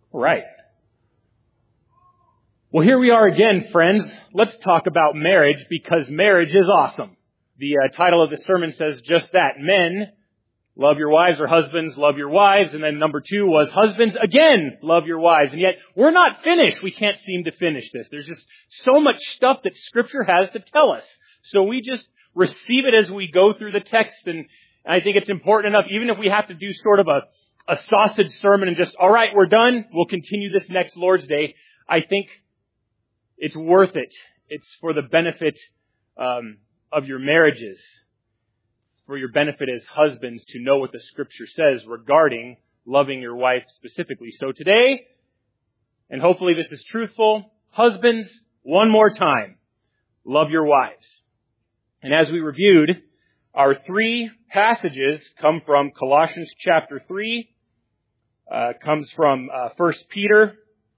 Right. Well, here we are again, friends. Let's talk about marriage because marriage is awesome. The title of the sermon says just that. Men, love your wives, or husbands, love your wives. And then number 2 was husbands, again, love your wives. And yet, we're not finished. We can't seem to finish this. There's just so much stuff that Scripture has to tell us. So we just receive it as we go through the text. And I think it's important enough, even if we have to do sort of a sausage sermon and just, all right, we're done. We'll continue this next Lord's Day. I think it's worth it. It's for the benefit of your marriages. For your benefit as husbands to know what the Scripture says regarding loving your wife specifically. So today, and hopefully this is truthful, husbands, one more time, love your wives. And as we reviewed, our 3 passages come from Colossians chapter 3, comes from 1 Peter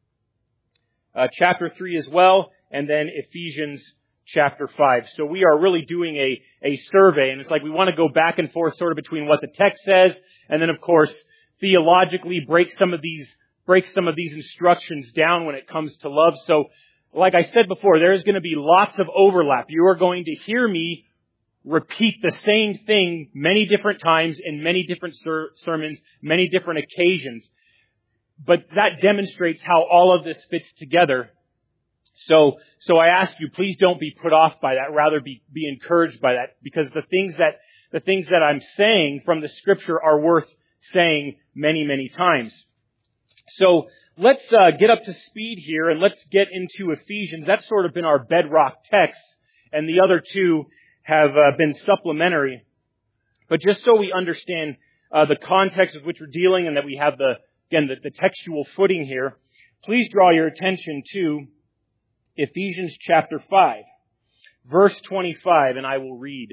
chapter 3 as well, and then Ephesians chapter 5. So we are really doing a survey, and it's like we want to go back and forth sort of between what the text says, and then of course theologically break some of these instructions down when it comes to love. So like I said before, there's going to be lots of overlap. You are going to hear me repeat the same thing many different times in many different sermons, many different occasions. But that demonstrates how all of this fits together. So I ask you, please don't be put off by that. Rather be encouraged by that, because the things that I'm saying from the Scripture are worth saying many, many times. So let's get up to speed here and let's get into Ephesians. That's sort of been our bedrock text, and the other 2 have been supplementary. But just so we understand the context of which we're dealing, and that we have the textual footing here, please draw your attention to Ephesians chapter 5, verse 25, and I will read.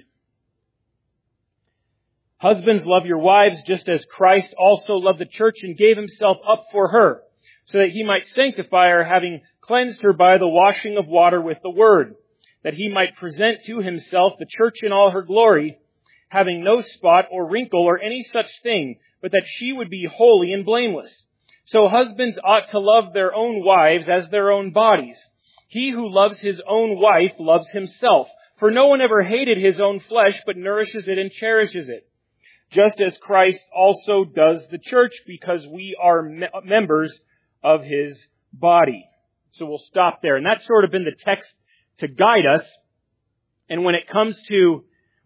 Husbands, love your wives just as Christ also loved the church and gave himself up for her, so that he might sanctify her, having cleansed her by the washing of water with the word, that he might present to himself the church in all her glory, having no spot or wrinkle or any such thing, but that she would be holy and blameless. So husbands ought to love their own wives as their own bodies. He who loves his own wife loves himself. For no one ever hated his own flesh, but nourishes it and cherishes it, just as Christ also does the church, because we are members of his body. So we'll stop there. And that's sort of been the text to guide us. And when it comes to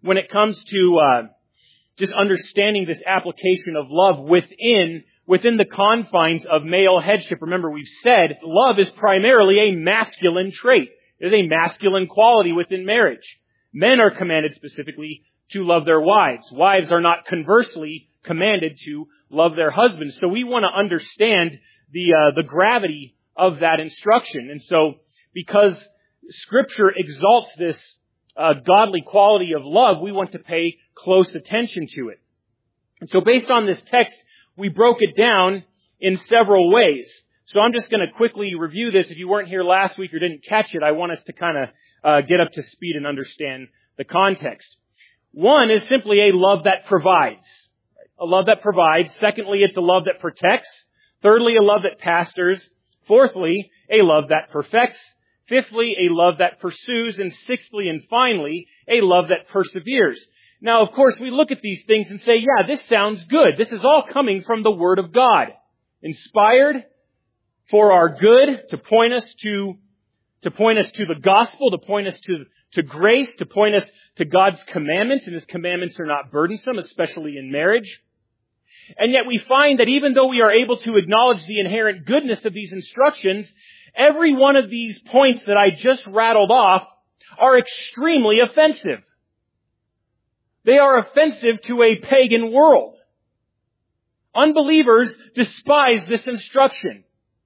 just understanding this application of love within the confines of male headship. Remember, we've said love is primarily a masculine trait. There's a masculine quality within marriage. Men are commanded specifically to love their wives. Wives are not conversely commanded to love their husbands. So we want to understand the gravity of that instruction. And so because Scripture exalts this godly quality of love, we want to pay close attention to it. And so based on this text, we broke it down in several ways. So I'm just going to quickly review this. If you weren't here last week or didn't catch it, I want us to kind of get up to speed and understand the context. One is simply a love that provides. A love that provides. Secondly, it's a love that protects. Thirdly, a love that pastors. Fourthly, a love that perfects. Fifthly, a love that pursues. And sixthly and finally, a love that perseveres. Now, of course, we look at these things and say, yeah, this sounds good. This is all coming from the Word of God. Inspired for our good, to point us to the gospel, to point us to grace, to point us to God's commandments, and His commandments are not burdensome, especially in marriage. And yet we find that even though we are able to acknowledge the inherent goodness of these instructions, every one of these points that I just rattled off are extremely offensive. They are offensive to a pagan world. Unbelievers despise this instruction.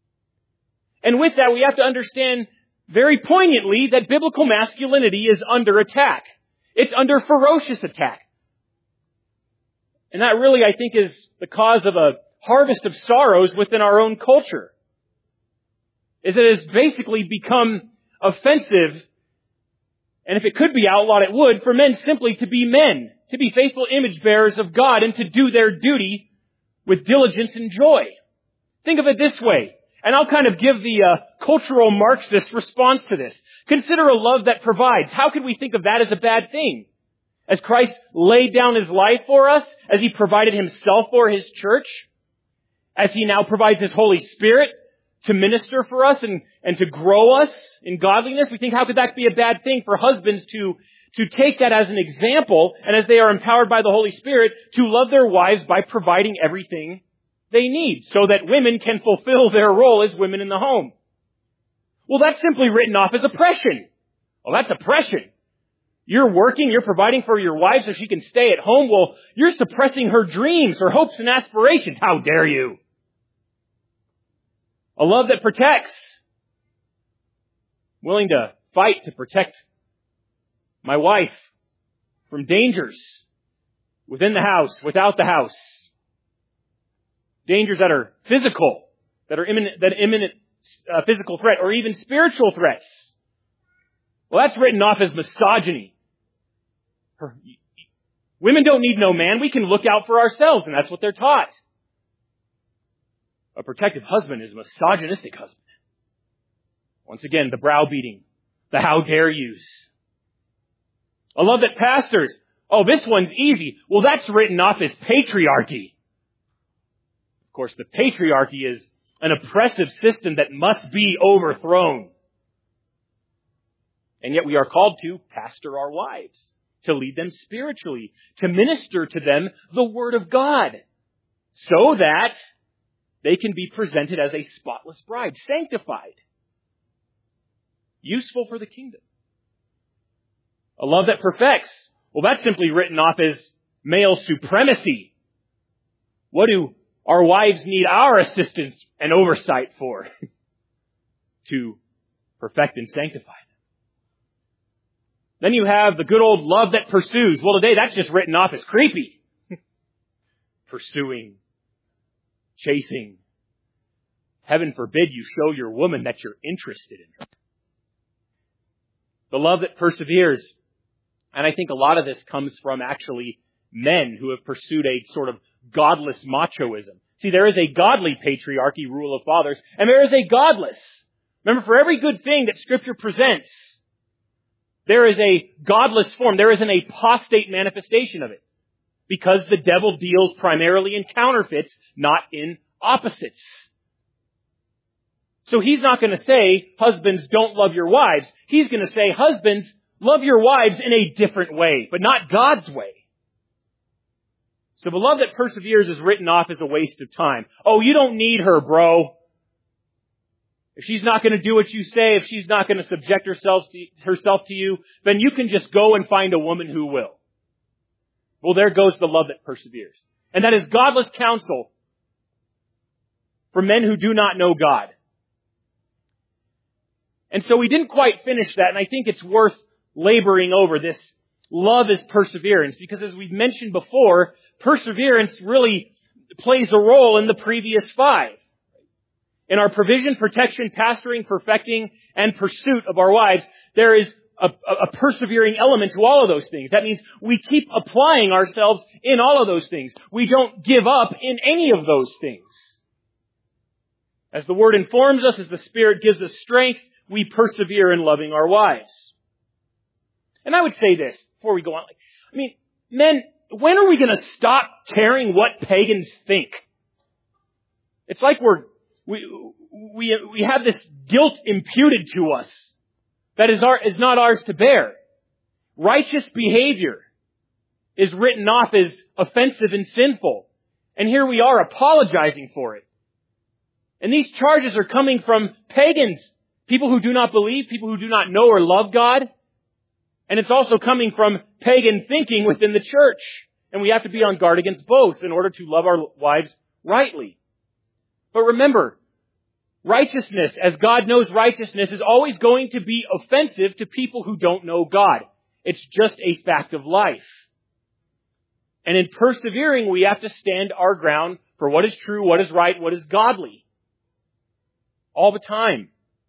And with that, we have to understand very poignantly that biblical masculinity is under attack. It's under ferocious attack. And that really, I think, is the cause of a harvest of sorrows within our own culture. Is it has basically become offensive, and if it could be outlawed, it would, for men simply to be men, to be faithful image bearers of God, and to do their duty with diligence and joy. Think of it this way, and I'll kind of give the cultural Marxist response to this. Consider a love that provides. How could we think of that as a bad thing? As Christ laid down His life for us, as He provided Himself for His church, as He now provides His Holy Spirit to minister for us and to grow us in godliness, we think, how could that be a bad thing for husbands to take that as an example, and as they are empowered by the Holy Spirit, to love their wives by providing everything they need, so that women can fulfill their role as women in the home. Well, that's simply written off as oppression. Well, that's oppression. You're working, you're providing for your wife so she can stay at home. Well, you're suppressing her dreams, her hopes and aspirations. How dare you? A love that protects. Willing to fight to protect my wife from dangers within the house, without the house. Dangers that are physical, that are imminent physical threat, or even spiritual threats. Well, that's written off as misogyny. Women don't need no man. We can look out for ourselves, and that's what they're taught. A protective husband is a misogynistic husband. Once again, the browbeating, the how dare yous. A love that pastors, oh, this one's easy. Well, that's written off as patriarchy. Of course, the patriarchy is an oppressive system that must be overthrown. And yet we are called to pastor our wives, to lead them spiritually, to minister to them the Word of God, so that they can be presented as a spotless bride, sanctified, useful for the kingdom. A love that perfects. Well, that's simply written off as male supremacy. What do our wives need our assistance and oversight for? To perfect and sanctify them. Then you have the good old love that pursues. Well, today that's just written off as creepy. Pursuing. Chasing. Heaven forbid you show your woman that you're interested in her. The love that perseveres. And I think a lot of this comes from actually men who have pursued a sort of godless machoism. See, there is a godly patriarchy, rule of fathers, and there is a godless. Remember, for every good thing that Scripture presents, there is a godless form. There is an apostate manifestation of it. Because the devil deals primarily in counterfeits, not in opposites. So he's not going to say, husbands, don't love your wives. He's going to say, husbands, love your wives in a different way, but not God's way. So the love that perseveres is written off as a waste of time. Oh, you don't need her, bro. If she's not going to do what you say, if she's not going to subject herself to you, then you can just go and find a woman who will. Well, there goes the love that perseveres. And that is godless counsel for men who do not know God. And so we didn't quite finish that, and I think it's worth laboring over this. Love is perseverance, because as we've mentioned before, perseverance really plays a role in the previous 5. In our provision, protection, pastoring, perfecting, and pursuit of our wives, there is a persevering element to all of those things. That means we keep applying ourselves in all of those things. We don't give up in any of those things. As the Word informs us, as the Spirit gives us strength, we persevere in loving our wives. And I would say this before we go on. I mean, men, when are we going to stop caring what pagans think? It's like we have this guilt imputed to us that is not ours to bear. Righteous behavior is written off as offensive and sinful. And here we are apologizing for it. And these charges are coming from pagans, people who do not believe, people who do not know or love God. And it's also coming from pagan thinking within the church. And we have to be on guard against both in order to love our wives rightly. But remember, righteousness, as God knows righteousness, is always going to be offensive to people who don't know God. It's just a fact of life. And in persevering, we have to stand our ground for what is true, what is right, what is godly. All the time.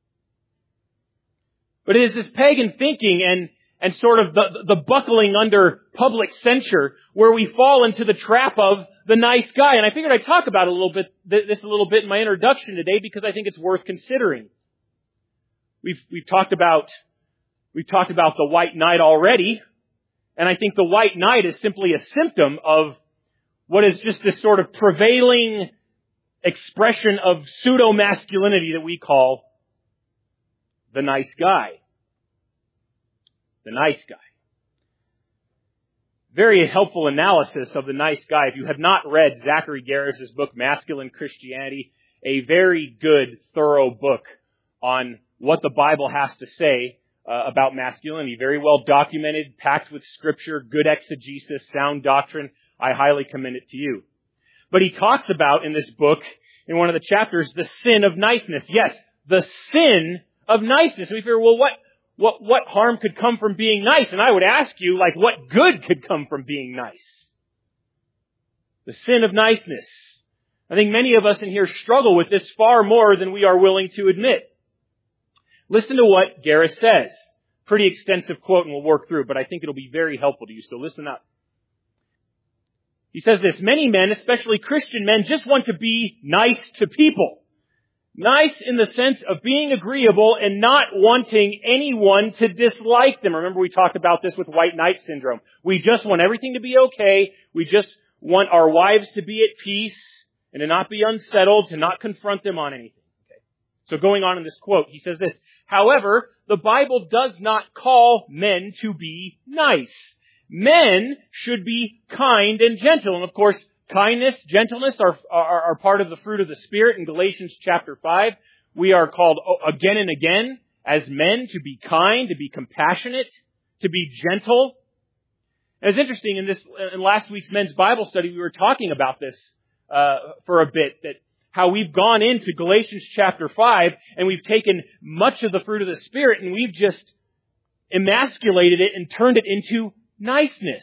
But it is this pagan thinking and sort of the buckling under public censure where we fall into the trap of the nice guy. And I figured I'd talk about this a little bit in my introduction today because I think it's worth considering. We've talked about the white knight already, and I think the white knight is simply a symptom of what is just this sort of prevailing expression of pseudo-masculinity that we call the nice guy. The nice guy. Very helpful analysis of the nice guy. If you have not read Zachary Garris' book, Masculine Christianity, a very good, thorough book on what the Bible has to say about masculinity. Very well documented, packed with scripture, good exegesis, sound doctrine. I highly commend it to you. But he talks about in this book, in one of the chapters, the sin of niceness. Yes, the sin of niceness. We figure, well, what harm could come from being nice? And I would ask you, like, what good could come from being nice? The sin of niceness. I think many of us in here struggle with this far more than we are willing to admit. Listen to what Garris says. Pretty extensive quote, and we'll work through, but I think it'll be very helpful to you, so listen up. He says this, many men, especially Christian men, just want to be nice to people. Nice in the sense of being agreeable and not wanting anyone to dislike them. Remember we talked about this with white knight syndrome. We just want everything to be okay. We just want our wives to be at peace and to not be unsettled, to not confront them on anything. Okay. So going on in this quote, he says this, however, the Bible does not call men to be nice. Men should be kind and gentle. And of course, kindness, gentleness are part of the fruit of the Spirit in Galatians chapter 5. We are called again and again as men to be kind, to be compassionate, to be gentle. And it's interesting, in last week's men's Bible study, we were talking about this for a bit, that how we've gone into Galatians chapter 5 and we've taken much of the fruit of the Spirit and we've just emasculated it and turned it into niceness,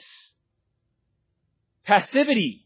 passivity,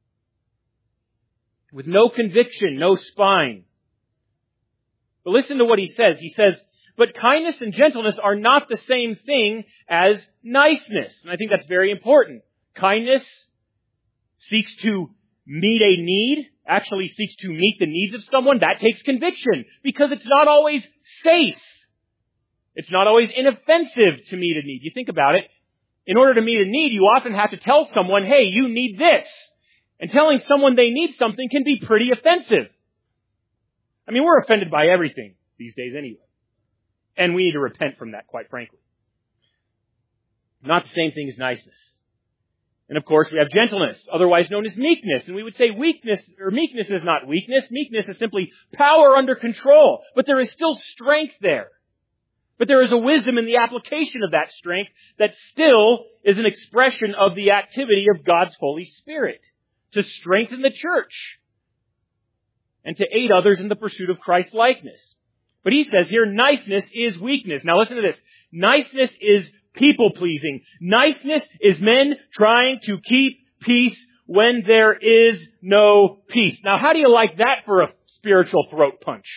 with no conviction, no spine. But listen to what he says. He says, but kindness and gentleness are not the same thing as niceness. And I think that's very important. Kindness seeks to meet a need, actually seeks to meet the needs of someone. That takes conviction because it's not always safe. It's not always inoffensive to meet a need. You think about it. In order to meet a need, you often have to tell someone, hey, you need this. And telling someone they need something can be pretty offensive. I mean, we're offended by everything these days anyway. And we need to repent from that, quite frankly. Not the same thing as niceness. And of course, we have gentleness, otherwise known as meekness. And we would say meekness is not weakness. Meekness is simply power under control. But there is still strength there. But there is a wisdom in the application of that strength that still is an expression of the activity of God's Holy Spirit to strengthen the church and to aid others in the pursuit of Christ's likeness. But he says here, niceness is weakness. Now listen to this. Niceness is people-pleasing. Niceness is men trying to keep peace when there is no peace. Now how do you like that for a spiritual throat punch?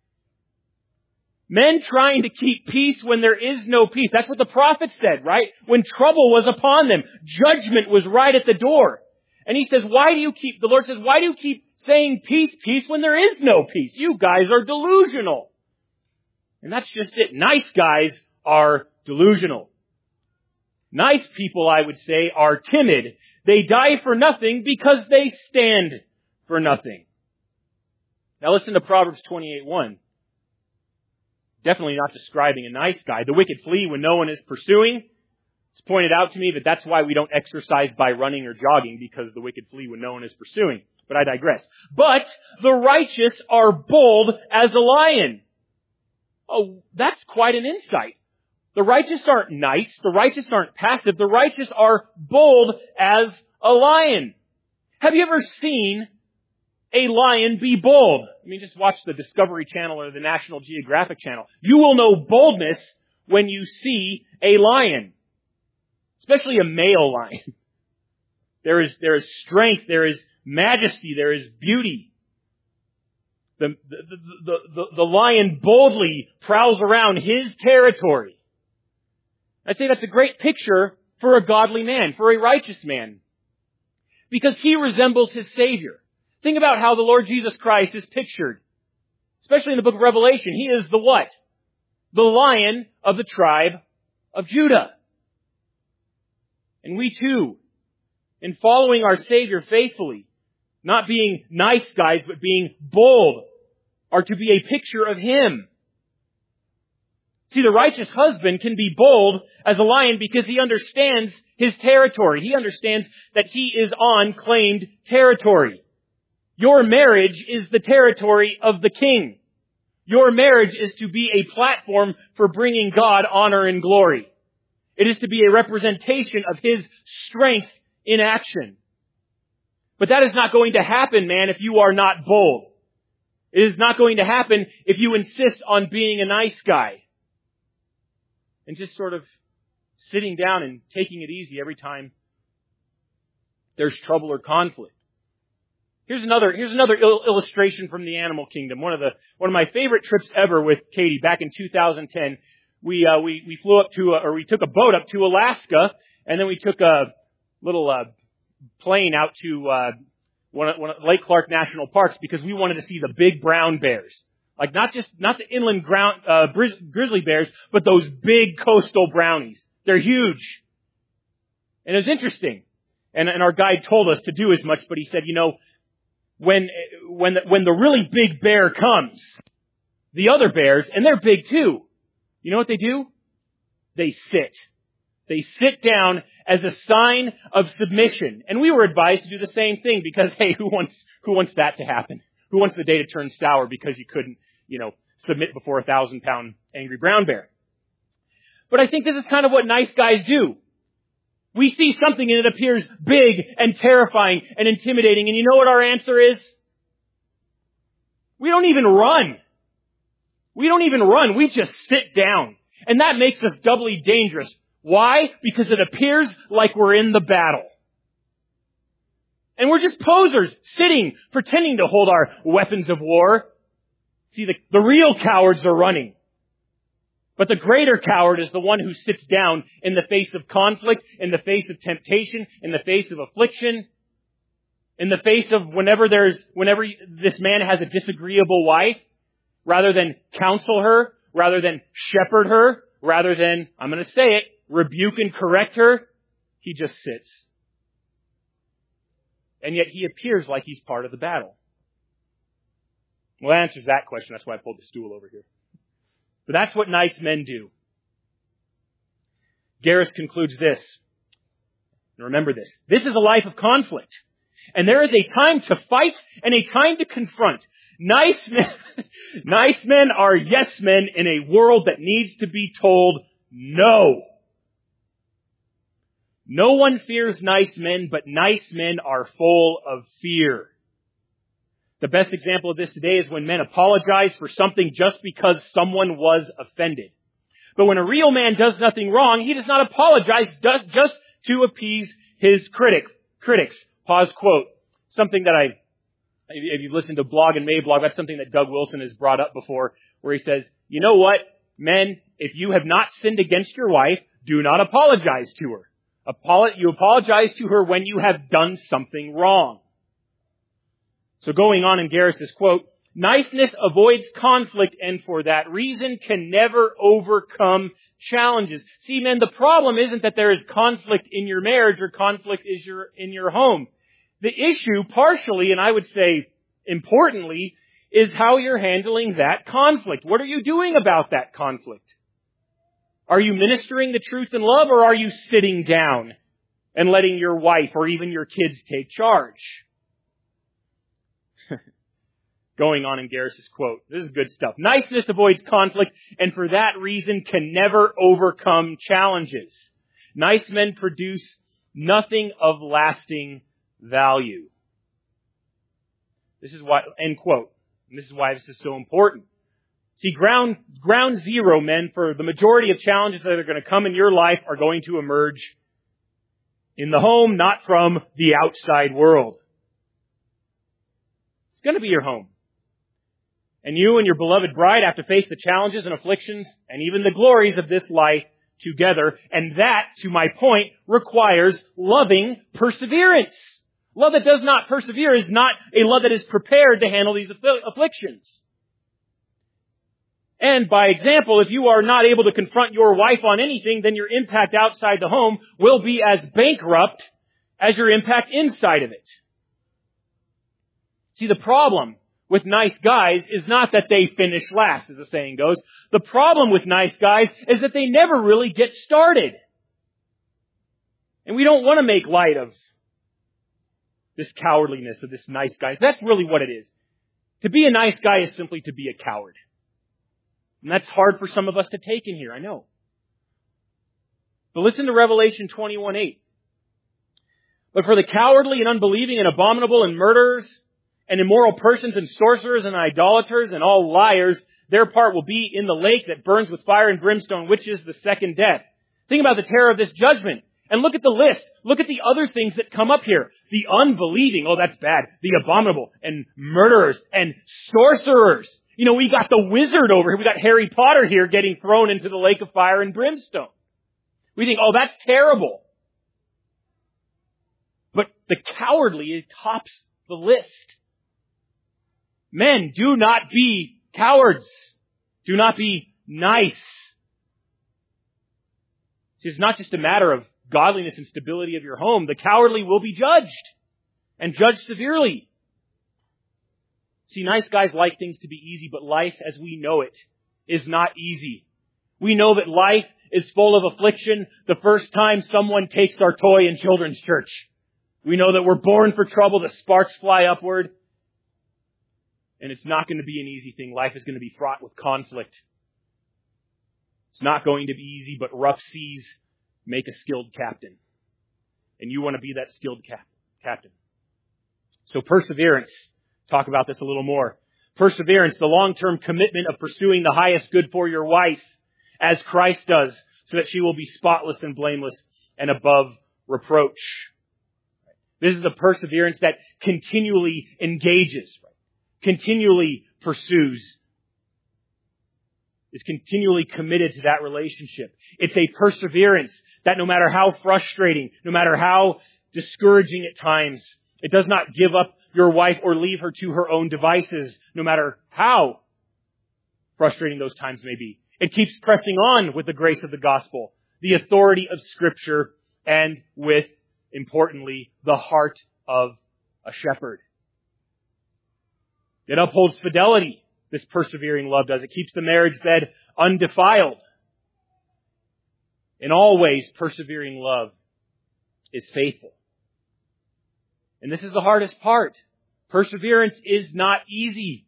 Men trying to keep peace when there is no peace. That's what the prophet said, right? When trouble was upon them, judgment was right at the door. And he says, the Lord says, why do you keep saying peace, peace when there is no peace? You guys are delusional. And that's just it. Nice guys are delusional. Nice people, I would say, are timid. They die for nothing because they stand for nothing. Now listen to Proverbs 28:1. Definitely not describing a nice guy. The wicked flee when no one is pursuing. It's pointed out to me that that's why we don't exercise by running or jogging, because the wicked flee when no one is pursuing. But I digress. But the righteous are bold as a lion. Oh, that's quite an insight. The righteous aren't nice. The righteous aren't passive. The righteous are bold as a lion. Have you ever seen a lion be bold? I mean, just watch the Discovery Channel or the National Geographic Channel. You will know boldness when you see a lion, especially a male lion. There is strength, there is majesty, there is beauty. The lion boldly prowls around his territory. I say that's a great picture for a godly man, for a righteous man. Because he resembles his Savior. Think about how the Lord Jesus Christ is pictured. Especially in the book of Revelation. He is the what? The Lion of the tribe of Judah. And we too, in following our Savior faithfully, not being nice guys, but being bold, are to be a picture of Him. See, the righteous husband can be bold as a lion because he understands his territory. He understands that he is on claimed territory. Your marriage is the territory of the King. Your marriage is to be a platform for bringing God honor and glory. It is to be a representation of His strength in action. But that is not going to happen, man, if you are not bold. It is not going to happen if you insist on being a nice guy and just sort of sitting down and taking it easy every time there's trouble or conflict. Here's another illustration from the animal kingdom. One of my favorite trips ever with Katie back in 2010. We flew up we took a boat up to Alaska, and then we took a little plane out to one of Lake Clark National Parks because we wanted to see the big brown bears. Like not the inland grizzly bears, but those big coastal brownies. They're huge. And it was interesting. And our guide told us to do as much, but he said, when the really big bear comes, the other bears, and they're big too, you know what they do? They sit. They sit down as a sign of submission. And we were advised to do the same thing because, hey, who wants that to happen? Who wants the day to turn sour because you couldn't, submit before a 1,000-pound angry brown bear? But I think this is kind of what nice guys do. We see something and it appears big and terrifying and intimidating. And you know what our answer is? We don't even run. We don't even run. We just sit down. And that makes us doubly dangerous. Why? Because it appears like we're in the battle. And we're just posers, sitting, pretending to hold our weapons of war. See, the real cowards are running. But the greater coward is the one who sits down in the face of conflict, in the face of temptation, in the face of affliction, in the face of whenever this man has a disagreeable wife, rather than counsel her, rather than shepherd her, rather than, I'm going to say it, rebuke and correct her, he just sits. And yet he appears like he's part of the battle. Well, that answers that question. That's why I pulled the stool over here. But that's what nice men do. Garris concludes this. And remember this. This is a life of conflict. And there is a time to fight and a time to confront. Nice men are yes men in a world that needs to be told no. No one fears nice men, but nice men are full of fear. The best example of this today is when men apologize for something just because someone was offended. But when a real man does nothing wrong, he does not apologize just to appease his critics. Pause quote. Something that if you've listened to Blog and Mablog, that's something that Doug Wilson has brought up before, where he says, you know what, men, if you have not sinned against your wife, do not apologize to her. You apologize to her when you have done something wrong. So going on in Garris's quote, niceness avoids conflict and for that reason can never overcome challenges. See, men, the problem isn't that there is conflict in your marriage or conflict in your home. The issue, partially, and I would say importantly, is how you're handling that conflict. What are you doing about that conflict? Are you ministering the truth in love, or are you sitting down and letting your wife or even your kids take charge? Going on in Garris's quote. This is good stuff. Niceness avoids conflict and for that reason can never overcome challenges. Nice men produce nothing of lasting value. This is why, end quote. And this is why this is so important. See, ground zero, men, for the majority of challenges that are going to come in your life are going to emerge in the home, not from the outside world. It's going to be your home. And you and your beloved bride have to face the challenges and afflictions and even the glories of this life together. And that, to my point, requires loving perseverance. Love that does not persevere is not a love that is prepared to handle these afflictions. And by example, if you are not able to confront your wife on anything, then your impact outside the home will be as bankrupt as your impact inside of it. See, the problem with nice guys is not that they finish last, as the saying goes. The problem with nice guys is that they never really get started. And we don't want to make light of this cowardliness of this nice guy. That's really what it is. To be a nice guy is simply to be a coward. And that's hard for some of us to take in here, I know. But listen to Revelation 21:8. But for the cowardly and unbelieving and abominable and murderers and immoral persons and sorcerers and idolaters and all liars, their part will be in the lake that burns with fire and brimstone, which is the second death. Think about the terror of this judgment. And look at the list. Look at the other things that come up here. The unbelieving, oh that's bad. The abominable and murderers and sorcerers. You know, we got the wizard over here. We got Harry Potter here getting thrown into the lake of fire and brimstone. We think, oh, that's terrible. But the cowardly, it tops the list. Men, do not be cowards. Do not be nice. It's not just a matter of godliness and stability of your home. The cowardly will be judged, and judged severely. See, nice guys like things to be easy, but life as we know it is not easy. We know that life is full of affliction the first time someone takes our toy in children's church. We know that we're born for trouble, the sparks fly upward. And it's not going to be an easy thing. Life is going to be fraught with conflict. It's not going to be easy, but rough seas make a skilled captain. And you want to be that skilled captain. So perseverance. Talk about this a little more. Perseverance, the long-term commitment of pursuing the highest good for your wife as Christ does, so that she will be spotless and blameless and above reproach. This is a perseverance that continually engages, continually pursues, is continually committed to that relationship. It's a perseverance that no matter how frustrating, no matter how discouraging at times, it does not give up your wife or leave her to her own devices, no matter how frustrating those times may be. It keeps pressing on with the grace of the gospel, the authority of Scripture, and with, importantly, the heart of a shepherd. It upholds fidelity, this persevering love does. It keeps the marriage bed undefiled. In all ways, persevering love is faithful. And this is the hardest part. Perseverance is not easy.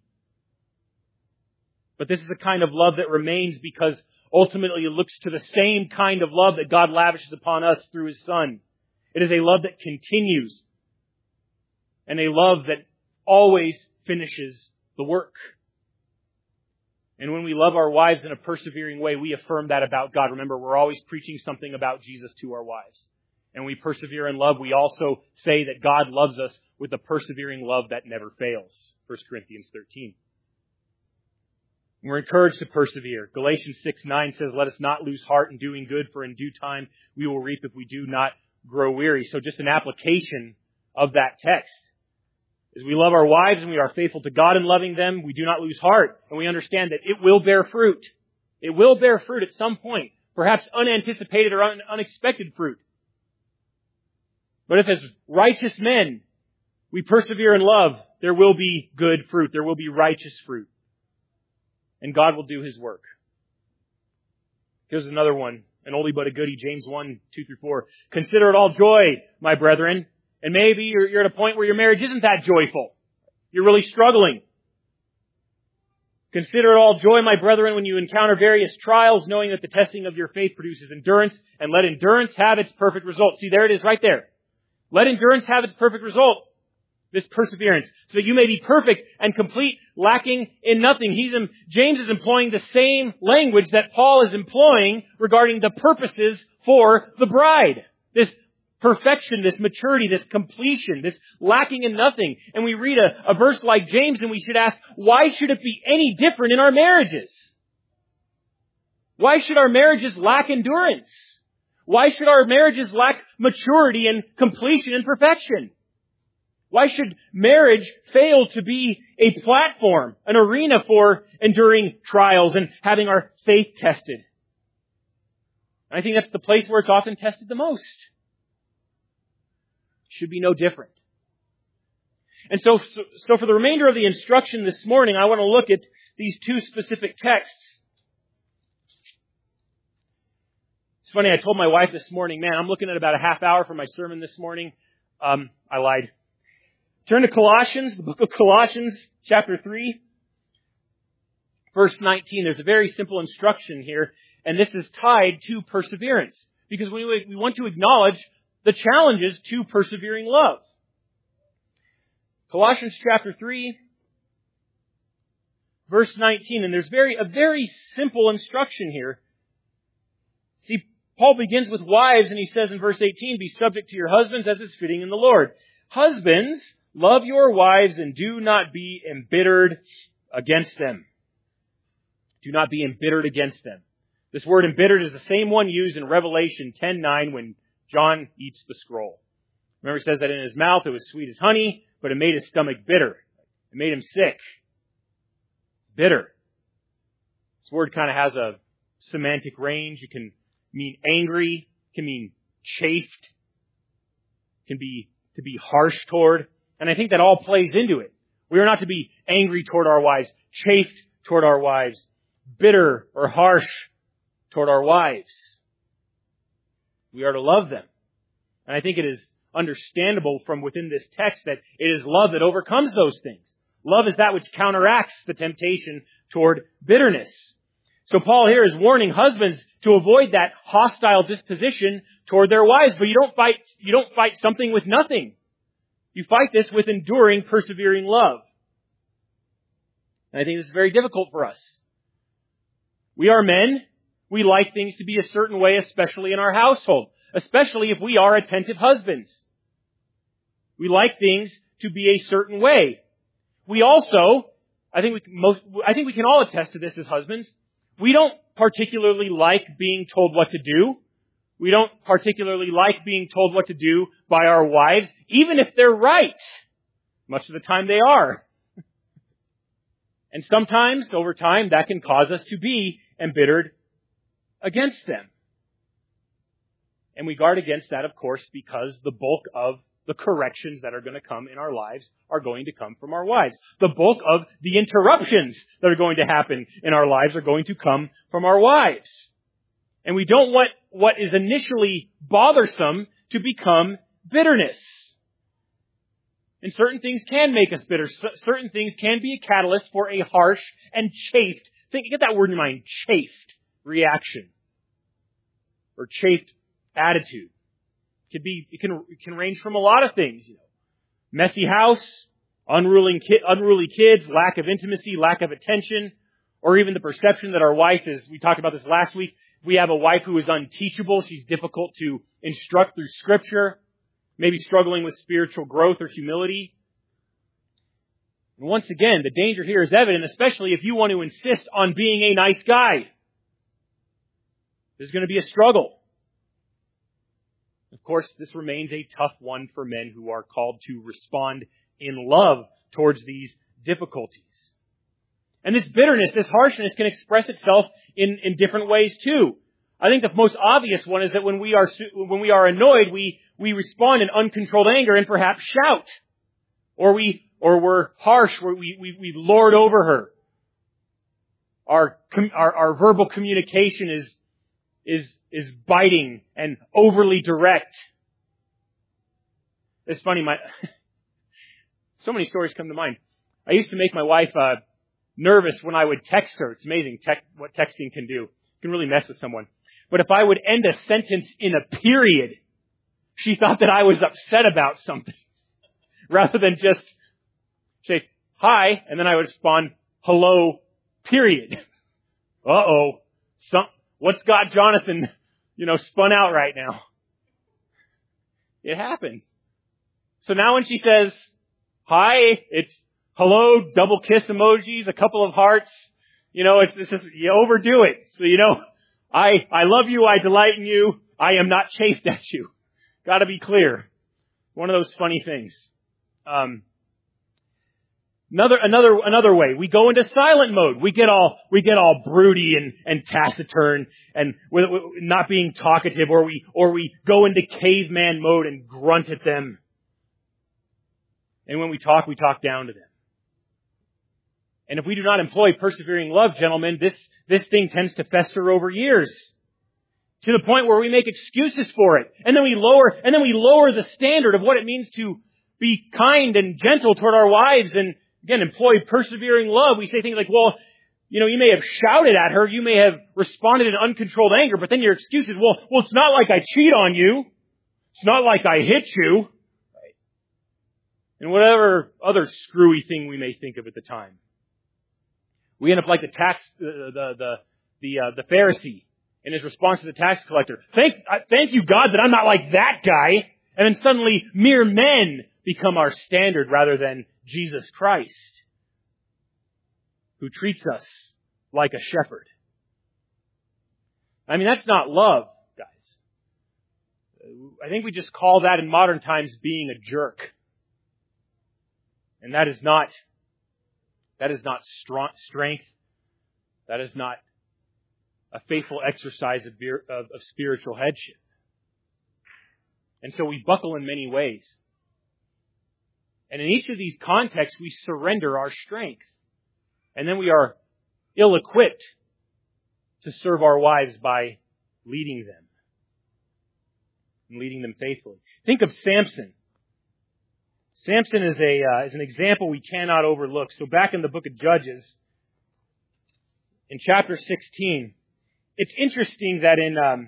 But this is the kind of love that remains because ultimately it looks to the same kind of love that God lavishes upon us through His Son. It is a love that continues. And a love that always finishes the work. And when we love our wives in a persevering way, we affirm that about God. Remember, we're always preaching something about Jesus to our wives. And we persevere in love, we also say that God loves us with a persevering love that never fails. 1 Corinthians 13. We're encouraged to persevere. Galatians 6:9 says, let us not lose heart in doing good, for in due time we will reap if we do not grow weary. So just an application of that text. As we love our wives and we are faithful to God in loving them, we do not lose heart. And we understand that it will bear fruit. It will bear fruit at some point. Perhaps unanticipated or unexpected fruit. But if as righteous men we persevere in love, there will be good fruit. There will be righteous fruit. And God will do His work. Here's another one, an oldie but a goodie, James 1:2-4. Consider it all joy, my brethren. And maybe you're at a point where your marriage isn't that joyful. You're really struggling. Consider it all joy, my brethren, when you encounter various trials, knowing that the testing of your faith produces endurance, and let endurance have its perfect result. See, there it is right there. Let endurance have its perfect result. This perseverance, so that you may be perfect and complete, lacking in nothing. James is employing the same language that Paul is employing regarding the purposes for the bride. This perfection, this maturity, this completion, this lacking in nothing. And we read a verse like James and we should ask, why should it be any different in our marriages? Why should our marriages lack endurance? Why should our marriages lack maturity and completion and perfection? Why should marriage fail to be a platform, an arena for enduring trials and having our faith tested? I think that's the place where it's often tested the most. It should be no different. And so for the remainder of the instruction this morning, I want to look at these two specific texts. It's funny, I told my wife this morning, man, I'm looking at about a half hour for my sermon this morning. I lied. Turn to Colossians, the book of Colossians, chapter 3, verse 19. There's a very simple instruction here, and this is tied to perseverance, because we want to acknowledge the challenges to persevering love. Colossians chapter 3, verse 19, and there's a very simple instruction here. See, Paul begins with wives, and he says in verse 18, be subject to your husbands as is fitting in the Lord. Husbands, love your wives and do not be embittered against them. Do not be embittered against them. This word embittered is the same one used in Revelation 10:9 when John eats the scroll. Remember, it says that in his mouth it was sweet as honey, but it made his stomach bitter. It made him sick. It's bitter. This word kind of has a semantic range. It can mean angry, it can mean chafed, it can be to be harsh toward. And I think that all plays into it. We are not to be angry toward our wives, chafed toward our wives, bitter or harsh toward our wives. We are to love them. And I think it is understandable from within this text that it is love that overcomes those things. Love is that which counteracts the temptation toward bitterness. So Paul here is warning husbands to avoid that hostile disposition toward their wives. But you don't fight something with nothing. You fight this with enduring, persevering love. And I think this is very difficult for us. We are men. We like things to be a certain way, especially in our household. Especially if we are attentive husbands. We like things to be a certain way. We also, I think we can all attest to this as husbands. We don't particularly like being told what to do. We don't particularly like being told what to do by our wives, even if they're right. Much of the time they are. And sometimes, over time, that can cause us to be embittered against them. And we guard against that, of course, because the bulk of the corrections that are going to come in our lives are going to come from our wives. The bulk of the interruptions that are going to happen in our lives are going to come from our wives. And we don't want what is initially bothersome to become bitterness. And certain things can make us bitter. Certain things can be a catalyst for a harsh and chafed, get that word in mind, chafed reaction. Or chafed attitude. It can range from a lot of things, Messy house, unruly kids, lack of intimacy, lack of attention, or even the perception that our wife is, we talked about this last week, we have a wife who is unteachable, she's difficult to instruct through Scripture, maybe struggling with spiritual growth or humility. And once again, the danger here is evident, especially if you want to insist on being a nice guy. There's going to be a struggle. Of course, this remains a tough one for men who are called to respond in love towards these difficulties. And this bitterness, this harshness can express itself in different ways too. I think the most obvious one is that when we are annoyed, we respond in uncontrolled anger and perhaps shout. Or we're harsh, where we lord over her. Our verbal communication is biting and overly direct. It's funny, so many stories come to mind. I used to make my wife nervous when I would text her. It's amazing what texting can do. It can really mess with someone. But if I would end a sentence in a period, she thought that I was upset about something. Rather than just say, hi, and then I would respond, hello, period. Uh-oh. What's got Jonathan, spun out right now? It happens. So now when she says, hi, it's hello, double kiss emojis, a couple of hearts. It's just, you overdo it. So I love you, I delight in you, I am not chafed at you. Gotta be clear. One of those funny things. Another way, we go into silent mode. We get all broody and taciturn and with not being talkative, or we go into caveman mode and grunt at them. And when we talk down to them. And if we do not employ persevering love, gentlemen, this thing tends to fester over years. To the point where we make excuses for it. And then we lower the standard of what it means to be kind and gentle toward our wives and, again, employ persevering love. We say things like, well, you may have shouted at her, you may have responded in uncontrolled anger, but then your excuse is, well, it's not like I cheat on you. It's not like I hit you. Right? And whatever other screwy thing we may think of at the time. We end up like the Pharisee in his response to the tax collector. Thank you, God, that I'm not like that guy. And then suddenly mere men become our standard rather than Jesus Christ, who treats us like a shepherd. I mean, that's not love, guys. I think we just call that in modern times being a jerk. And that is not strength. That is not a faithful exercise of spiritual headship. And so we buckle in many ways. And in each of these contexts, we surrender our strength. And then we are ill-equipped to serve our wives by leading them. And leading them faithfully. Think of Samson. Samson is an example we cannot overlook. So back in the book of Judges, in chapter 16, it's interesting that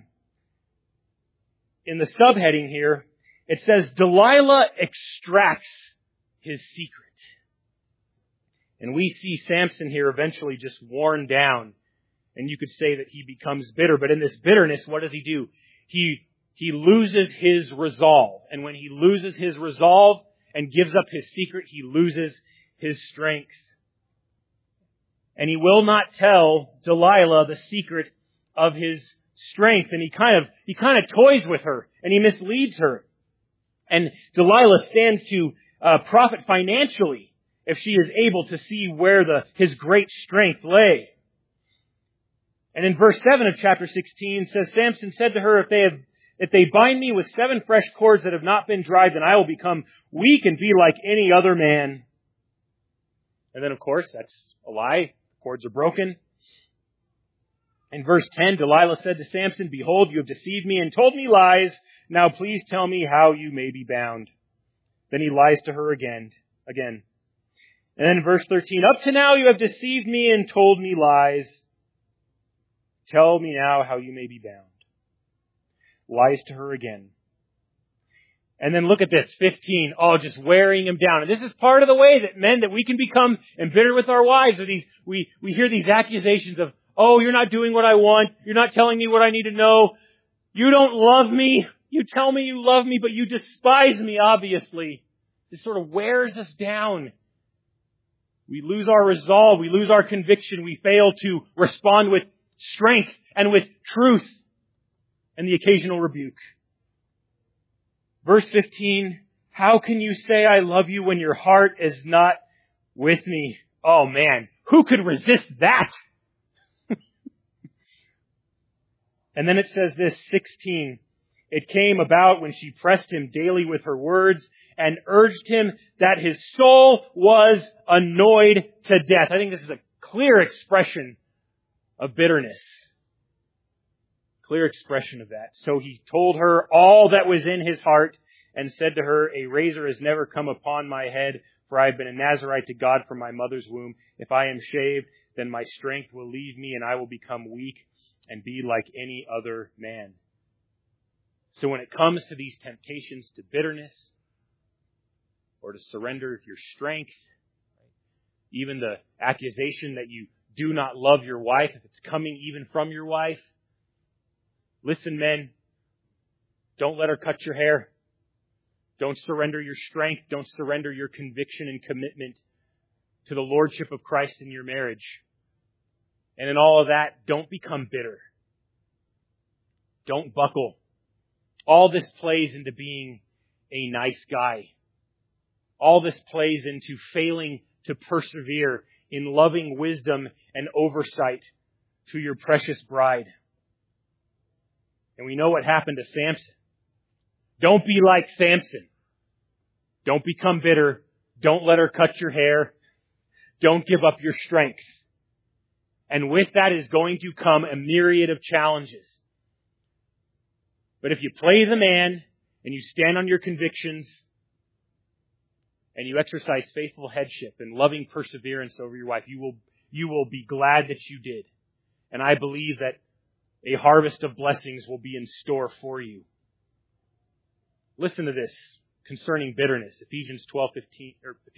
in the subheading here, it says, Delilah extracts his secret. And we see Samson here eventually just worn down. And you could say that he becomes bitter. But in this bitterness, what does he do? He loses his resolve. And when he loses his resolve and gives up his secret, he loses his strength. And he will not tell Delilah the secret of his strength. And he kind of toys with her. And he misleads her. And Delilah stands to profit financially if she is able to see where his great strength lay. And in verse 7 of chapter 16 says, Samson said to her, if they bind me with 7 fresh cords that have not been dried, then I will become weak and be like any other man. And then, of course, that's a lie. The cords are broken. In verse 10, Delilah said to Samson, Behold, you have deceived me and told me lies. Now please tell me how you may be bound. Then he lies to her again. And then in verse 13, Up to now you have deceived me and told me lies. Tell me now how you may be bound. Lies to her again. And then look at this, 15. Oh, just wearing him down. And this is part of the way that we can become embittered with our wives. We hear these accusations of, oh, you're not doing what I want. You're not telling me what I need to know. You don't love me. You tell me you love me, but you despise me, obviously. This sort of wears us down. We lose our resolve. We lose our conviction. We fail to respond with strength and with truth and the occasional rebuke. Verse 15, how can you say I love you when your heart is not with me? Oh man, who could resist that? And then it says this, 16, it came about when she pressed him daily with her words and urged him that his soul was annoyed to death. I think this is a clear expression of bitterness. Clear expression of that. So he told her all that was in his heart and said to her, A razor has never come upon my head, for I have been a Nazirite to God from my mother's womb. If I am shaved, then my strength will leave me and I will become weak and be like any other man. So when it comes to these temptations to bitterness or to surrender your strength, even the accusation that you do not love your wife, if it's coming even from your wife, listen, men, don't let her cut your hair. Don't surrender your strength. Don't surrender your conviction and commitment to the lordship of Christ in your marriage. And in all of that, don't become bitter. Don't buckle. All this plays into being a nice guy. All this plays into failing to persevere in loving wisdom and oversight to your precious bride. And we know what happened to Samson. Don't be like Samson. Don't become bitter. Don't let her cut your hair. Don't give up your strength. And with that is going to come a myriad of challenges. But if you play the man and you stand on your convictions and you exercise faithful headship and loving perseverance over your wife, you will be glad that you did. And I believe that a harvest of blessings will be in store for you. Listen to this concerning bitterness. Ephesians 2:15.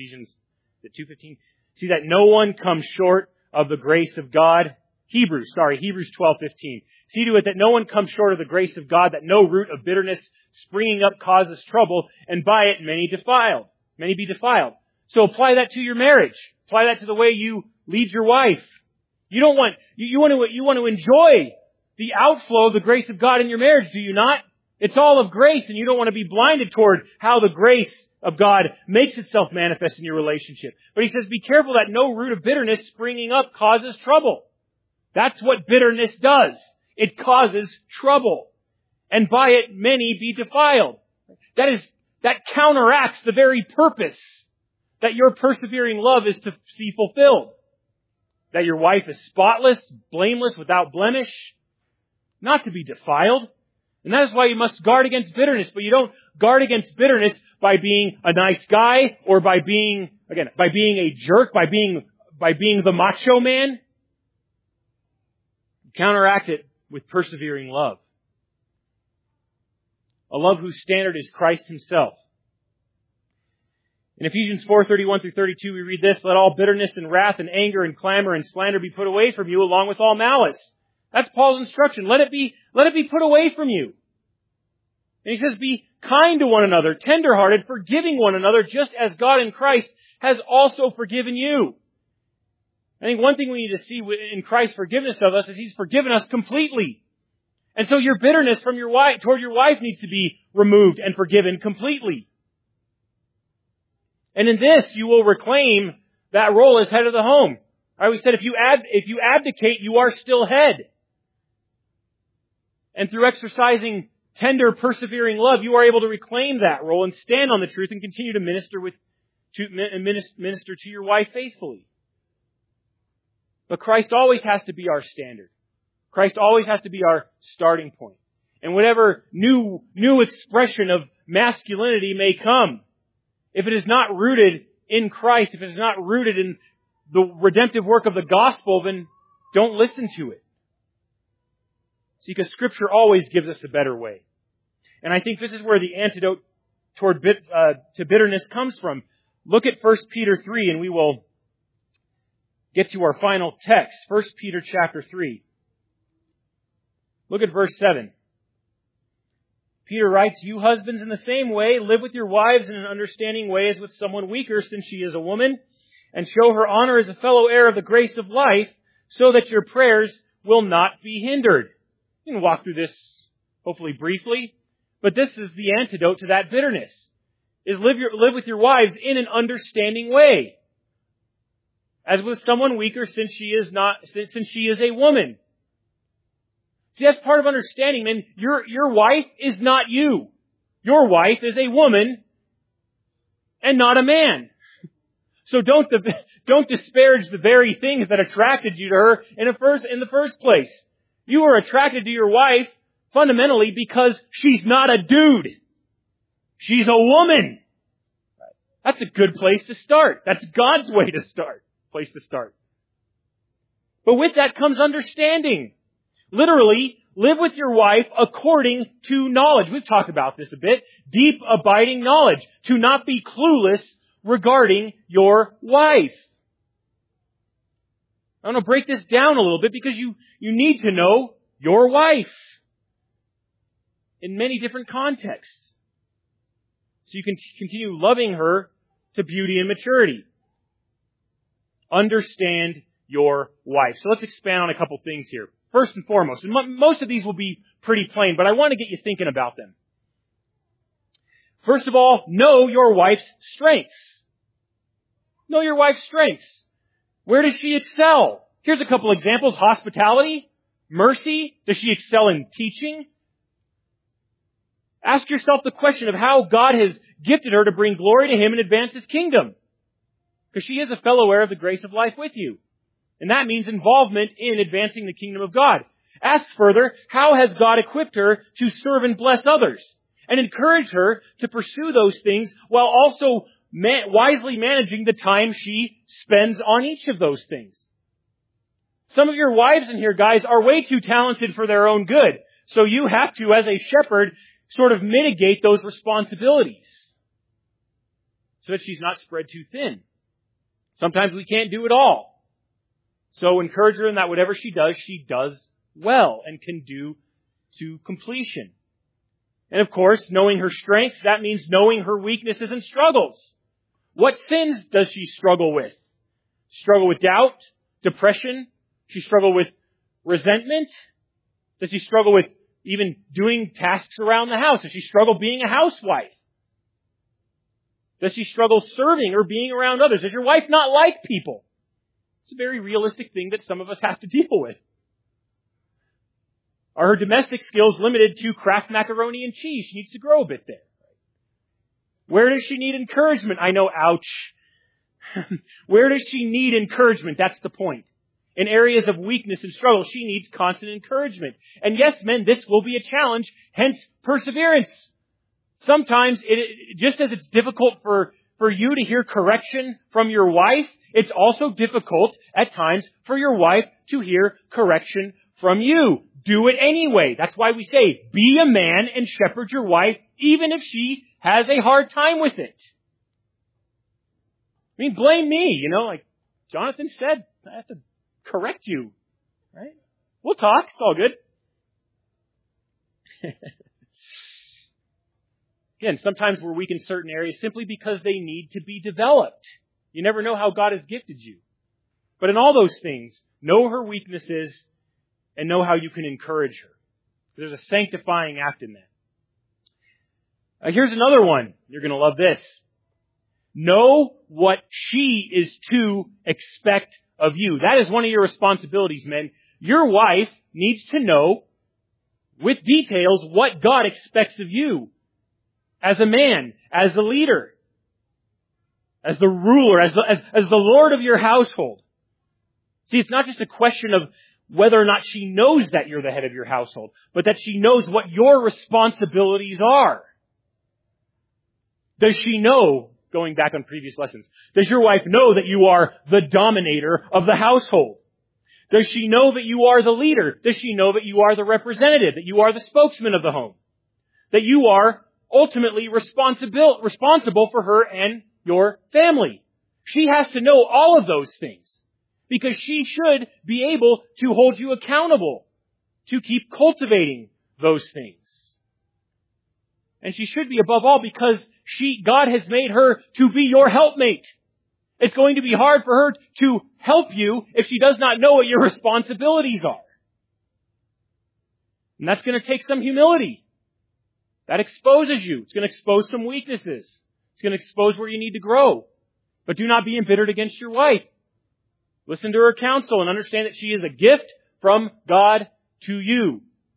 See that no one comes short of the grace of God. Hebrews 12:15. See to it that no one comes short of the grace of God, that no root of bitterness springing up causes trouble, and by it many be defiled. So apply that to your marriage. Apply that to the way you lead your wife. You want to enjoy the outflow of the grace of God in your marriage, do you not? It's all of grace, and you don't want to be blinded toward how the grace of God makes itself manifest in your relationship. But he says, be careful that no root of bitterness springing up causes trouble. That's what bitterness does. It causes trouble. And by it many be defiled. That counteracts the very purpose that your persevering love is to see fulfilled. That your wife is spotless, blameless, without blemish, not to be defiled. And that is why you must guard against bitterness. But you don't guard against bitterness by being a nice guy or by being a jerk, by being the macho man. You counteract it with persevering love. A love whose standard is Christ Himself. In Ephesians 4:31-32 we read this, let all bitterness and wrath and anger and clamor and slander be put away from you along with all malice. That's Paul's instruction. Let it be put away from you. And he says, be kind to one another, tenderhearted, forgiving one another, just as God in Christ has also forgiven you. I think one thing we need to see in Christ's forgiveness of us is He's forgiven us completely. And so your bitterness from your wife toward your wife needs to be removed and forgiven completely. And in this, you will reclaim that role as head of the home. I always said, if you abdicate, you are still head. And through exercising tender, persevering love, you are able to reclaim that role and stand on the truth and continue to minister to your wife faithfully. But Christ always has to be our standard. Christ always has to be our starting point. And whatever new expression of masculinity may come, if it is not rooted in Christ, if it is not rooted in the redemptive work of the gospel, then don't listen to it. See, because Scripture always gives us a better way. And I think this is where the antidote to bitterness comes from. Look at 1 Peter 3, and we will get to our final text. 1 Peter chapter 3. Look at verse 7. Peter writes, you husbands in the same way, live with your wives in an understanding way as with someone weaker, since she is a woman, and show her honor as a fellow heir of the grace of life, so that your prayers will not be hindered. You can walk through this, hopefully briefly, but this is the antidote to that bitterness, is live with your wives in an understanding way, as with someone weaker, since she is a woman. See, that's part of understanding, man. Your wife is not you. Your wife is a woman and not a man. So don't disparage the very things that attracted you to her in the first place. You are attracted to your wife fundamentally because she's not a dude. She's a woman. That's a good place to start. That's God's place to start. But with that comes understanding. Literally, live with your wife according to knowledge. We've talked about this a bit. Deep, abiding knowledge. To not be clueless regarding your wife. I'm going to break this down a little bit because you need to know your wife in many different contexts. So you can continue loving her to beauty and maturity. Understand your wife. So let's expand on a couple things here. First and foremost, and most of these will be pretty plain, but I want to get you thinking about them. First of all, know your wife's strengths. Know your wife's strengths. Where does she excel? Here's a couple examples. Hospitality, mercy. Does she excel in teaching? Ask yourself the question of how God has gifted her to bring glory to Him and advance His kingdom. Because she is a fellow heir of the grace of life with you. And that means involvement in advancing the kingdom of God. Ask further, how has God equipped her to serve and bless others? And encourage her to pursue those things while also wisely managing the time she spends on each of those things. Some of your wives in here, guys, are way too talented for their own good. So you have to, as a shepherd, sort of mitigate those responsibilities so that she's not spread too thin. Sometimes we can't do it all. So encourage her in that whatever she does well and can do to completion. And of course, knowing her strengths, that means knowing her weaknesses and struggles. What sins does she struggle with? Struggle with doubt, depression? She struggle with resentment? Does she struggle with even doing tasks around the house? Does she struggle being a housewife? Does she struggle serving or being around others? Does your wife not like people? It's a very realistic thing that some of us have to deal with. Are her domestic skills limited to Kraft macaroni and cheese? She needs to grow a bit there. Where does she need encouragement? I know, ouch. Where does she need encouragement? That's the point. In areas of weakness and struggle, she needs constant encouragement. And yes, men, this will be a challenge, hence perseverance. Sometimes, just as it's difficult for you to hear correction from your wife, it's also difficult at times for your wife to hear correction from you. Do it anyway. That's why we say, be a man and shepherd your wife, even if she has a hard time with it. I mean, blame me, like Jonathan said, I have to correct you, right? We'll talk. It's all good. Again, sometimes we're weak in certain areas simply because they need to be developed. You never know how God has gifted you. But in all those things, know her weaknesses and know how you can encourage her. There's a sanctifying act in that. Here's another one. You're going to love this. Know what she is to expect of you. That is one of your responsibilities, men. Your wife needs to know with details what God expects of you as a man, as a leader, as the ruler, as the Lord of your household. See, it's not just a question of whether or not she knows that you're the head of your household, but that she knows what your responsibilities are. Does she know, going back on previous lessons, does your wife know that you are the dominator of the household? Does she know that you are the leader? Does she know that you are the representative, that you are the spokesman of the home? That you are ultimately responsible for her and your family. She has to know all of those things because she should be able to hold you accountable to keep cultivating those things. And she should be above all because God has made her to be your helpmate. It's going to be hard for her to help you if she does not know what your responsibilities are. And that's going to take some humility. That exposes you. It's going to expose some weaknesses. It's going to expose where you need to grow. But do not be embittered against your wife. Listen to her counsel and understand that she is a gift from God to you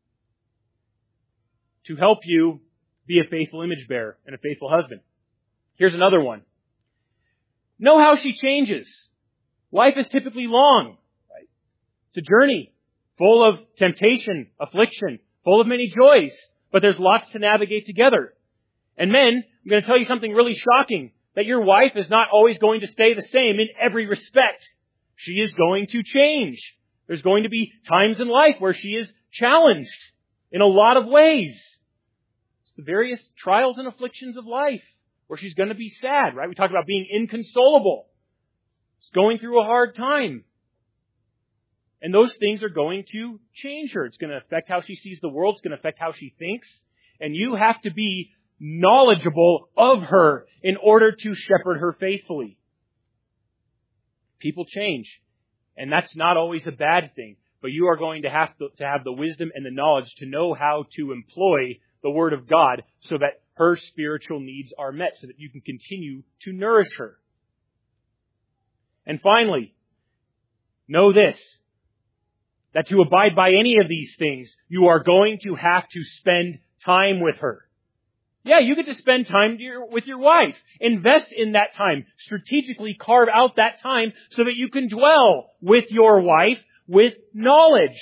to help you be a faithful image bearer and a faithful husband. Here's another one. Know how she changes. Life is typically long. Right? It's a journey full of temptation, affliction, full of many joys. But there's lots to navigate together. And men, I'm going to tell you something really shocking. That your wife is not always going to stay the same in every respect. She is going to change. There's going to be times in life where she is challenged in a lot of ways. It's the various trials and afflictions of life where she's going to be sad, right? We talked about being inconsolable. She's going through a hard time. And those things are going to change her. It's going to affect how she sees the world. It's going to affect how she thinks. And you have to be knowledgeable of her in order to shepherd her faithfully. People change. And that's not always a bad thing. But you are going to have the wisdom and the knowledge to know how to employ the Word of God so that her spiritual needs are met, so that you can continue to nourish her. And finally, know this, that to abide by any of these things, you are going to have to spend time with her. Yeah, you get to spend time with your wife. Invest in that time. Strategically carve out that time so that you can dwell with your wife with knowledge.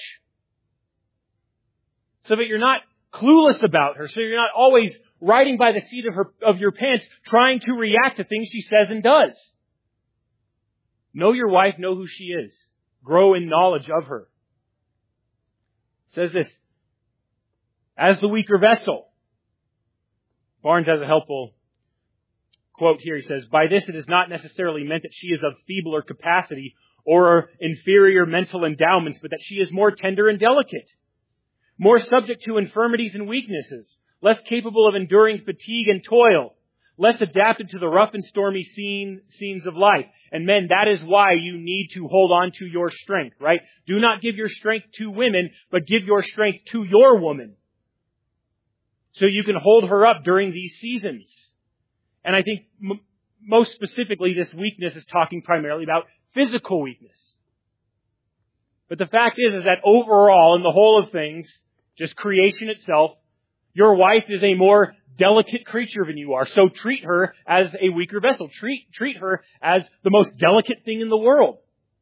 So that you're not clueless about her. So you're not always riding by the seat of your pants trying to react to things she says and does. Know your wife, know who she is. Grow in knowledge of her. It says this, as the weaker vessel. Barnes has a helpful quote here. He says, by this it is not necessarily meant that she is of feebler capacity or inferior mental endowments, but that she is more tender and delicate, more subject to infirmities and weaknesses, less capable of enduring fatigue and toil, less adapted to the rough and stormy scenes of life. And men, that is why you need to hold on to your strength, right? Do not give your strength to women, but give your strength to your woman. So you can hold her up during these seasons. And I think most specifically this weakness is talking primarily about physical weakness. But the fact is that overall, in the whole of things, just creation itself, your wife is a more delicate creature than you are. So treat her as a weaker vessel. Treat her as the most delicate thing in the world.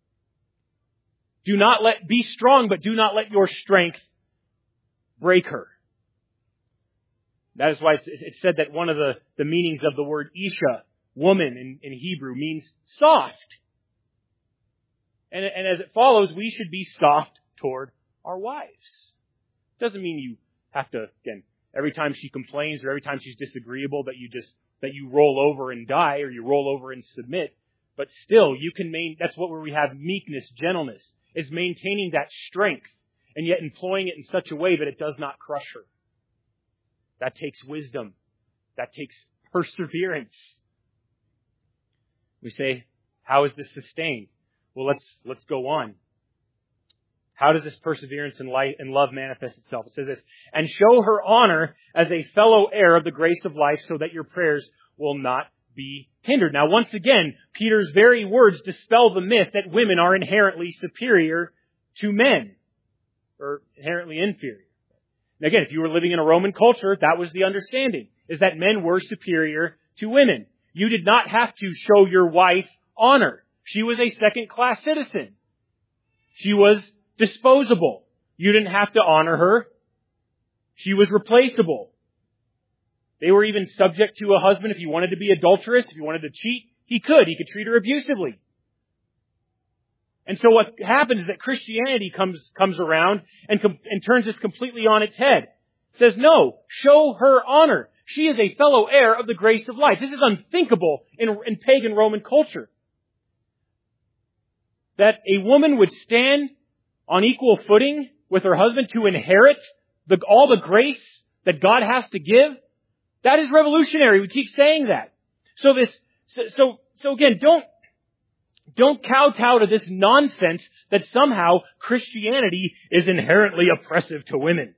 Be strong, but do not let your strength break her. That is why it's said that one of the meanings of the word Isha, woman in Hebrew, means soft. And as it follows, we should be soft toward our wives. It doesn't mean you have to, again, every time she complains or every time she's disagreeable that you roll over and die or you roll over and submit. But still, that's where we have meekness, gentleness, is maintaining that strength and yet employing it in such a way that it does not crush her. That takes wisdom. That takes perseverance. We say, how is this sustained? Well, let's go on. How does this perseverance and love manifest itself? It says this, and show her honor as a fellow heir of the grace of life so that your prayers will not be hindered. Now, once again, Peter's very words dispel the myth that women are inherently superior to men, or inherently inferior. Again, if you were living in a Roman culture, that was the understanding, is that men were superior to women. You did not have to show your wife honor. She was a second-class citizen. She was disposable. You didn't have to honor her. She was replaceable. They were even subject to a husband if he wanted to be adulterous, if he wanted to cheat, he could. He could treat her abusively. And so what happens is that Christianity comes around and turns this completely on its head. It says, no, show her honor. She is a fellow heir of the grace of life. This is unthinkable in pagan Roman culture. That a woman would stand on equal footing with her husband to inherit all the grace that God has to give. That is revolutionary. We keep saying that. So again, don't kowtow to this nonsense that somehow Christianity is inherently oppressive to women.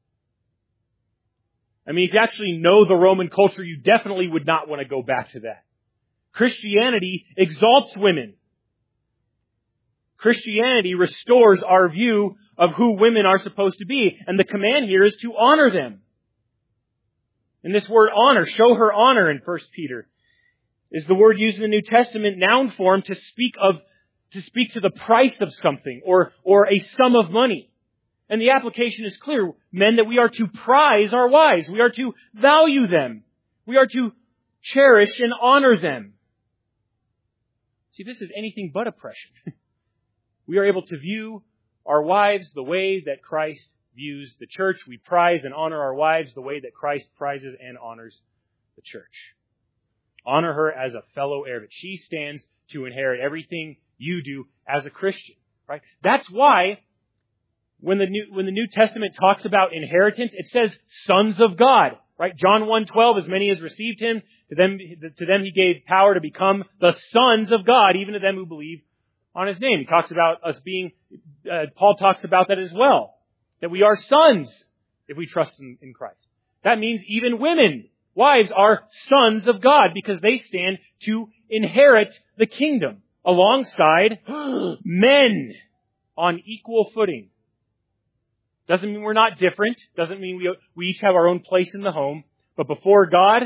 I mean, if you actually know the Roman culture, you definitely would not want to go back to that. Christianity exalts women. Christianity restores our view of who women are supposed to be. And the command here is to honor them. And this word honor, show her honor in 1 Peter, is the word used in the New Testament noun form to speak to the price of something or a sum of money. And the application is clear, men, that we are to prize our wives. We are to value them. We are to cherish and honor them. See, this is anything but oppression. We are able to view our wives the way that Christ views the church. We prize and honor our wives the way that Christ prizes and honors the church. Honor her as a fellow heir, that she stands to inherit everything you do as a Christian. Right? That's why when the New Testament talks about inheritance, it says sons of God. Right? John 1:12, as many as received him, to them he gave power to become the sons of God, even to them who believe on his name. He talks about us being, Paul talks about that as well, that we are sons if we trust in Christ. That means even women, wives, are sons of God because they stand to inherit the kingdom. alongside men on equal footing. Doesn't mean we're not different. Doesn't mean we each have our own place in the home. But before God,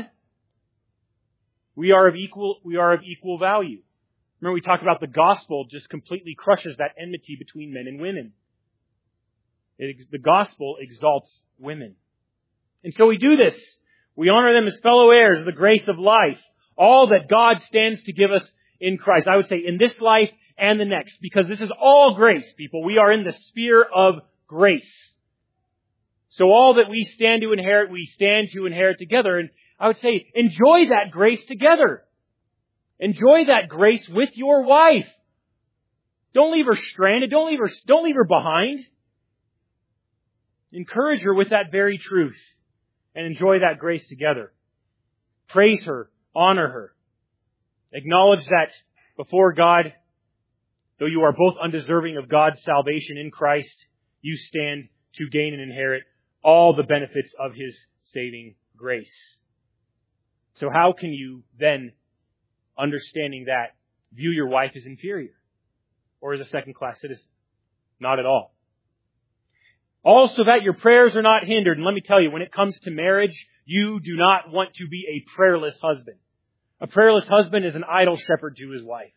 we are of equal value. Remember, we talked about the gospel just completely crushes that enmity between men and women. The gospel exalts women. And so we do this. We honor them as fellow heirs of the grace of life. All that God stands to give us in Christ. I would say in this life and the next. Because this is all grace, people. We are in the sphere of grace. So all that we stand to inherit together. And I would say, enjoy that grace together. Enjoy that grace with your wife. Don't leave her stranded. Don't leave her behind. Encourage her with that very truth. And enjoy that grace together. Praise her. Honor her. Acknowledge that before God, though you are both undeserving of God's salvation in Christ, you stand to gain and inherit all the benefits of His saving grace. So how can you then, understanding that, view your wife as inferior or as a second-class citizen? Not at all. Also that your prayers are not hindered. And let me tell you, when it comes to marriage, you do not want to be a prayerless husband. A prayerless husband is an idle shepherd to his wife.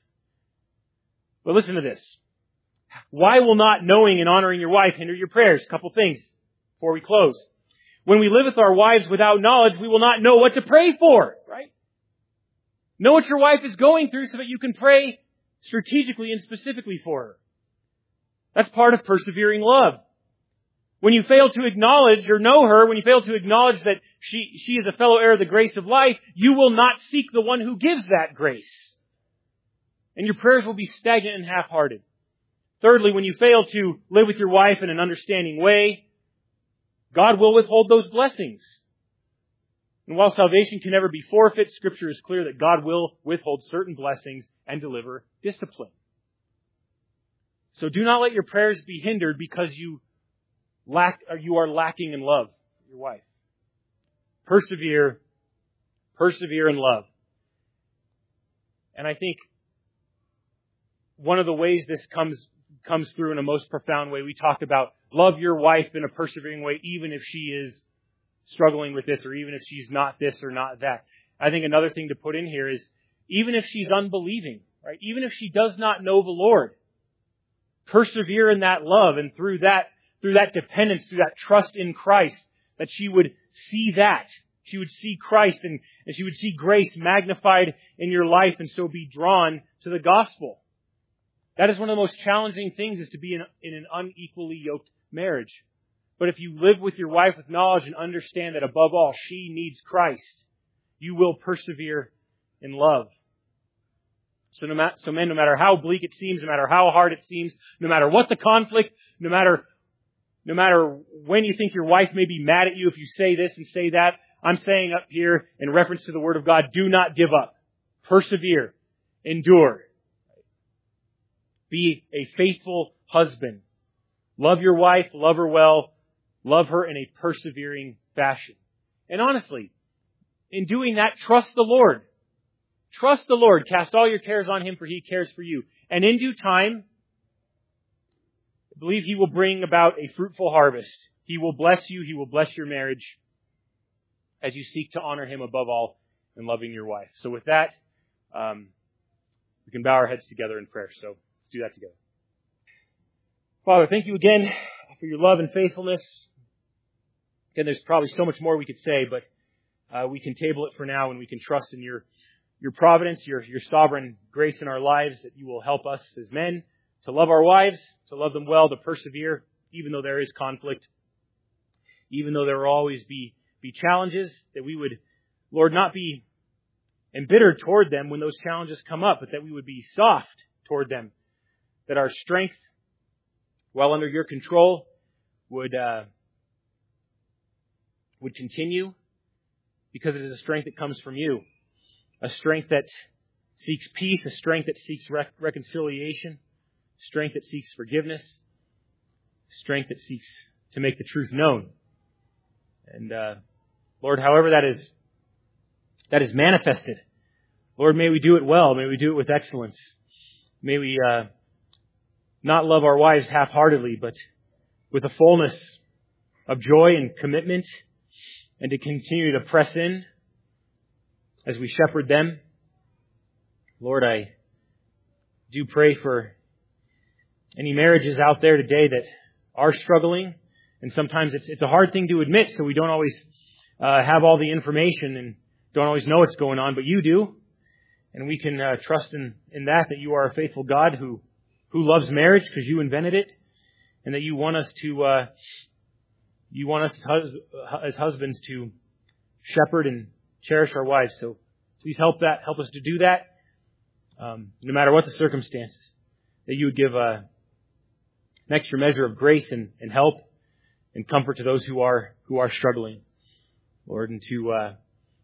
But listen to this. Why will not knowing and honoring your wife hinder your prayers? A couple things before we close. When we live with our wives without knowledge, we will not know what to pray for, right? Know what your wife is going through so that you can pray strategically and specifically for her. That's part of persevering love. When you fail to acknowledge or know her, when you fail to acknowledge that she is a fellow heir of the grace of life, you will not seek the one who gives that grace. And your prayers will be stagnant and half-hearted. Thirdly, when you fail to live with your wife in an understanding way, God will withhold those blessings. And while salvation can never be forfeit, Scripture is clear that God will withhold certain blessings and deliver discipline. So do not let your prayers be hindered because you are lacking in love for your wife. Persevere in love. And I think one of the ways this comes through in a most profound way, we talked about love your wife in a persevering way, even if she is struggling with this, or even if she's not this or not that. I think another thing to put in here is, even if she's unbelieving, right? Even if she does not know the Lord, persevere in that love, and through that dependence, through that trust in Christ, that she would see that. She would see Christ and she would see grace magnified in your life and so be drawn to the gospel. That is one of the most challenging things, is to be in an unequally yoked marriage. But if you live with your wife with knowledge and understand that above all she needs Christ, you will persevere in love. So men, no matter how bleak it seems, no matter how hard it seems, no matter what the conflict, no matter when you think your wife may be mad at you if you say this and say that, I'm saying up here in reference to the Word of God, do not give up. Persevere. Endure. Be a faithful husband. Love your wife, love her well, love her in a persevering fashion. And honestly, in doing that, trust the Lord. Trust the Lord. Cast all your cares on Him, for He cares for you. And in due time, I believe He will bring about a fruitful harvest. He will bless you. He will bless your marriage as you seek to honor Him above all in loving your wife. So with that, we can bow our heads together in prayer. So let's do that together. Father, thank you again for your love and faithfulness. Again, there's probably so much more we could say, but we can table it for now, and we can trust in your providence, your sovereign grace in our lives, that you will help us as men to love our wives, to love them well, to persevere, even though there is conflict, even though there will always be challenges, that we would, Lord, not be embittered toward them when those challenges come up, but that we would be soft toward them, that our strength, while under your control, would continue, because it is a strength that comes from you. A strength that seeks peace, a strength that seeks reconciliation, strength that seeks forgiveness, strength that seeks to make the truth known. And Lord, however that is manifested, Lord, may we do it well. May we do it with excellence. May we not love our wives half-heartedly, but with a fullness of joy and commitment, and to continue to press in as we shepherd them. Lord, I do pray for any marriages out there today that are struggling, and sometimes it's a hard thing to admit, so we don't always have all the information and don't always know what's going on, but you do. And we can trust in that you are a faithful God who loves marriage because you invented it, and that you want us as husbands to shepherd and cherish our wives. So please help us to do that, no matter what the circumstances. That you would give an extra measure of grace and help and comfort to those who are struggling, Lord, and to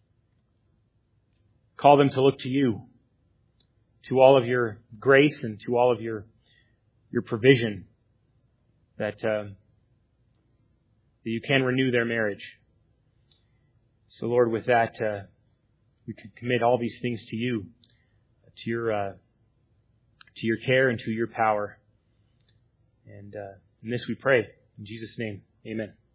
call them to look to you, to all of your grace and to all of your provision, that you can renew their marriage. So, Lord, with that, we can commit all these things to you, to your care and to your power. And in this we pray. In Jesus' name, amen.